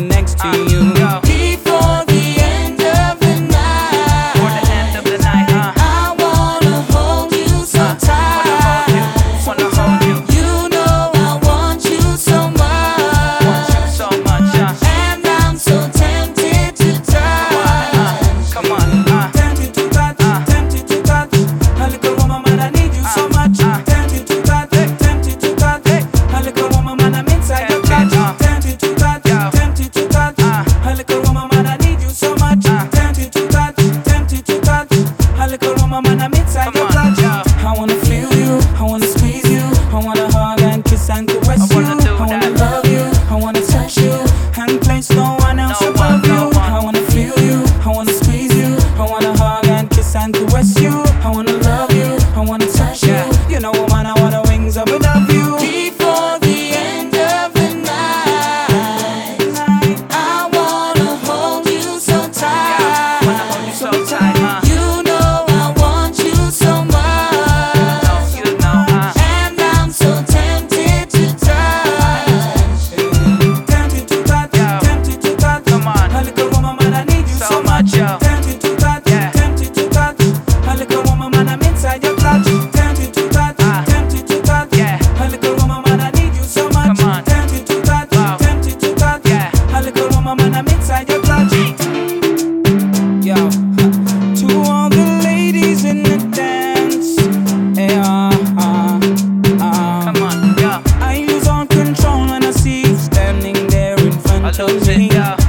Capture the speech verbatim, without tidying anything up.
lying next to uh, you. Go. Before the end of the night, For the end of the night, uh, I wanna hold you so uh, tight. wanna hold you, wanna hold you, You know I want you so much, want you so much, uh, and I'm so tempted to touch. come on, uh, Tempted to touch, uh, tempted to touch. A little woman, man, I need you so much. uh, Tempted to touch, tempted to touch. A little woman, man, I'm inside your Tempted, clutch. uh, Tempted to touch, yeah. tempted to touch. Uh, A little woman, man, I need you so much. uh, Tempted to touch, tempted to touch. A little woman, man, I'm inside Come your on, clutch. yeah. I wanna feel you, I wanna squeeze you, I wanna hug and kiss and caress I wanna you. do I wanna that. love you, I wanna touch you, and place no one else No above one, you. no one. I wanna feel you, I wanna squeeze you, I wanna hug and kiss and caress you. I wanna love you, I wanna touch Yeah. you. You know, woman, I wanna wings up above you. Before the end of the night, I wanna hold you so yeah, wanna hold you tight. so tight, uh, You know I want you so much, you know, uh, and I'm so tempted to touch. Tempted to touch, Yeah. tempted to touch. Come on. A little woman, man, I need you So so much, much. yo. Tempted to touch, Yeah. tempted to touch. A little woman, man, I'm inside your clutch. Tempted to touch, Ah. tempted to touch. Yeah. A little woman, man, I need you so much. Come on. Tempted to touch, Wow. tempted to touch. Yeah. A little woman, man, I'm inside your clutch. Yo, to all the ladies in the dance, hey, uh, uh, uh. come on, yeah, I lose all control when I see you standing there in front I of lose it, me. yeah.